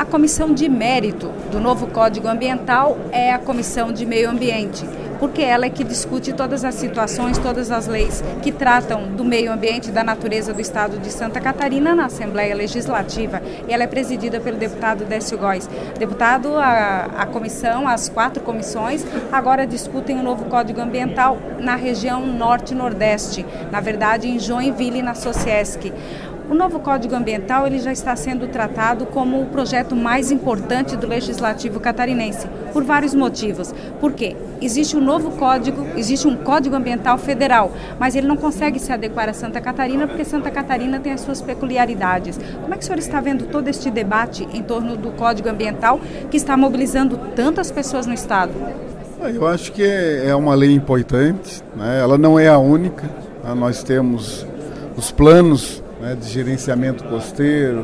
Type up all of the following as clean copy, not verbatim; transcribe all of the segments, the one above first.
comissão de mérito do novo Código Ambiental é a Comissão de Meio Ambiente, porque ela é que discute todas as situações, todas as leis que tratam do meio ambiente e da natureza do estado de Santa Catarina na Assembleia Legislativa. E ela é presidida pelo deputado Décio Góes. Deputado, a comissão, as 4 comissões, agora discutem o novo Código Ambiental na região Norte e Nordeste, na verdade em Joinville, na Sociesc. O novo Código Ambiental ele já está sendo tratado como o projeto mais importante do Legislativo catarinense, por vários motivos. Por quê? Existe um novo código, existe um Código Ambiental federal, mas ele não consegue se adequar a Santa Catarina porque Santa Catarina tem as suas peculiaridades. Como é que o senhor está vendo todo este debate em torno do Código Ambiental que está mobilizando tantas pessoas no estado? Eu acho que é uma lei importante, né? Ela não é a única, né? Nós temos os planos, né, de gerenciamento costeiro,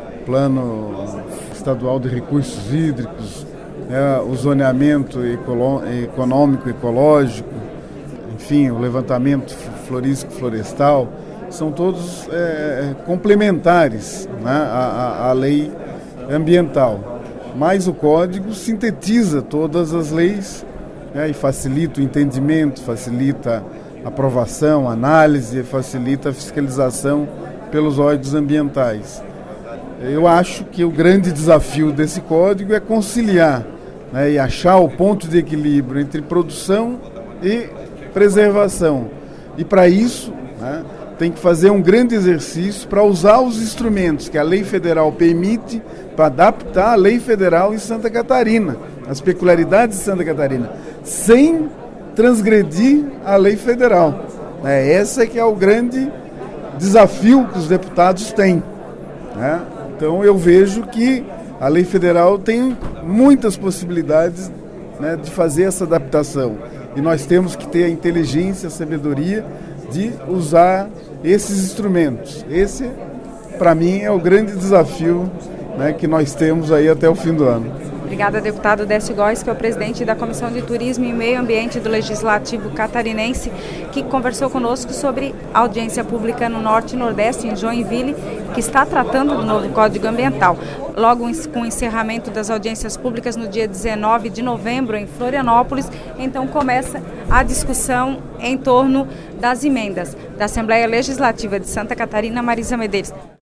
plano estadual de recursos hídricos, né, o zoneamento econômico, ecológico, enfim, o levantamento florístico-florestal, são todos complementares, né, à lei ambiental. Mas o código sintetiza todas as leis, né, e facilita o entendimento, facilita a aprovação, a análise, facilita a fiscalização pelos órgãos ambientais. Eu acho que o grande desafio desse código é conciliar, né, e achar o ponto de equilíbrio entre produção e preservação. E para isso, né, tem que fazer um grande exercício para usar os instrumentos que a lei federal permite para adaptar a lei federal em Santa Catarina, as peculiaridades de Santa Catarina, sem transgredir a lei federal. Esse que é o grande desafio que os deputados têm, né? Então eu vejo que a lei federal tem muitas possibilidades, né, de fazer essa adaptação e nós temos que ter a inteligência, a sabedoria de usar esses instrumentos. Esse, para mim, é o grande desafio, né, que nós temos aí até o fim do ano. Obrigada, deputado Décio Góes, que é o presidente da Comissão de Turismo e Meio Ambiente do Legislativo catarinense, que conversou conosco sobre a audiência pública no Norte e Nordeste, em Joinville, que está tratando do novo Código Ambiental. Logo com o encerramento das audiências públicas no dia 19 de novembro, em Florianópolis, então começa a discussão em torno das emendas da Assembleia Legislativa de Santa Catarina. Marisa Medeiros.